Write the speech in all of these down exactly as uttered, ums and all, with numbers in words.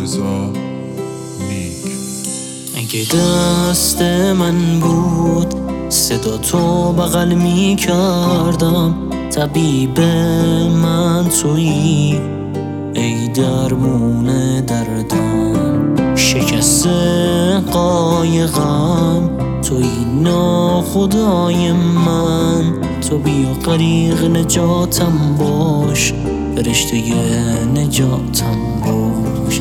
رضا نیک. اگه دست من بود صدا تو بغل می کردم، طبیب من تویی ای درمون دردم. شکست قایقم تویی ناخدای من، تو بیا غریق نجاتم باش، فرشته نجاتم باش.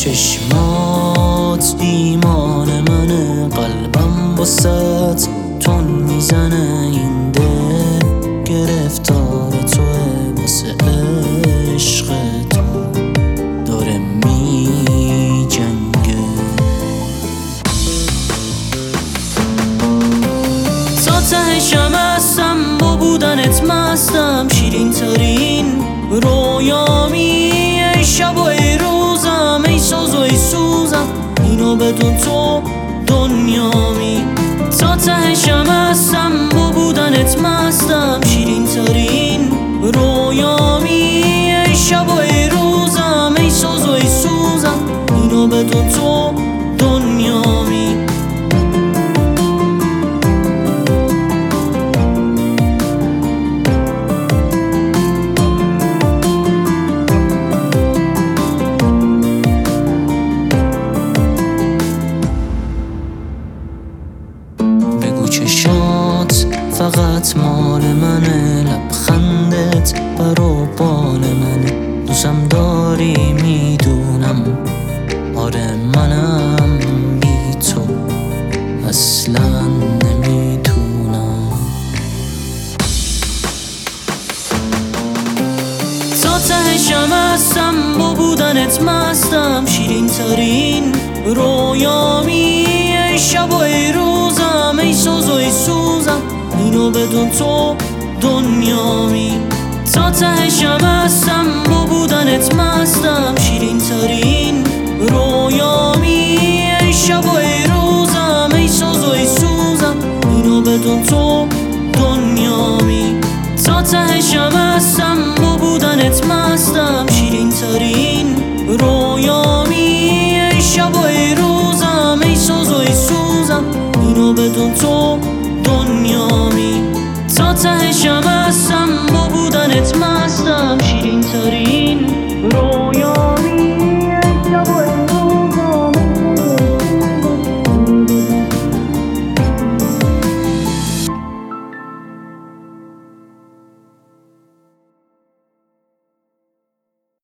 چشمات ایمان منه، قلبم واسه تون میزنه، این دل گرفتار توه واسه عشق تو داره می جنگه. تا تهشم هستم با بودنت مستم، شیرین ترین رویامی ای شب و ای روزم، ای ساز و ای سوزم اینو بدون تو دنیامی. تا تهشم هستم با بودنت مستم، شیرین ترین رویامی ای شب و ای روزم، ای ساز و ای سوزم اینو بدون تو دنیامی. چشات فقط مال منه، لبخندت برو بال منه، دوستم داری میدونم، آره منم بی تو اصلا نمیتونم. تا تهشم هستم با بودنت مستم، شیرین ترین رویامی ای شب و ای روزم، ای ساز و ای سوزم اینو بدون تو دنیامی. تا تهشم هستم با بودنت مستم، شیرین ترین رویامی ای شب و ای روزم، ای ساز و ای سوزم اینو بدون تو دنیامی. تا تهشم هستم با بودنت مستم، شیرین ترین رویامی ای شب و ای روزم، ای ساز و ای سوزم اینو بدون تو دنیامی. تا تهشم هستم